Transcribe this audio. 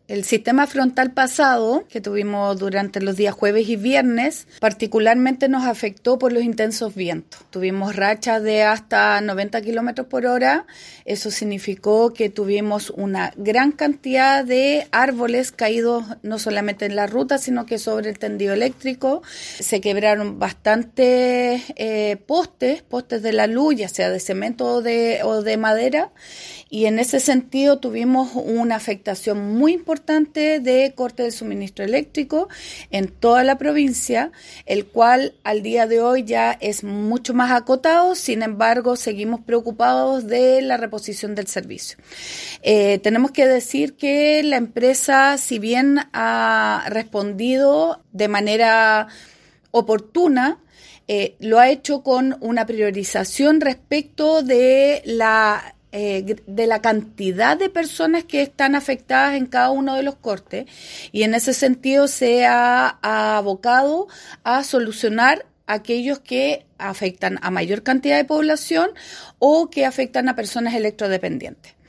El sistema frontal pasado, que tuvimos durante los días jueves y viernes, particularmente nos afectó por los intensos vientos. Tuvimos rachas de hasta 90 kilómetros por hora. Eso significó que tuvimos una gran cantidad de árboles caídos no solamente en la ruta, sino que sobre el tendido eléctrico. Se quebraron bastantes postes de la luz, ya sea de cemento o de madera. Y en ese sentido tuvimos una afectación muy importante de corte del suministro eléctrico en toda la provincia, el cual al día de hoy ya es mucho más acotado. Sin embargo, seguimos preocupados de la reposición del servicio. Tenemos que decir que la empresa, si bien ha respondido de manera oportuna, lo ha hecho con una priorización respecto de la cantidad de personas que están afectadas en cada uno de los cortes, y en ese sentido se ha abocado a solucionar aquellos que afectan a mayor cantidad de población o que afectan a personas electrodependientes.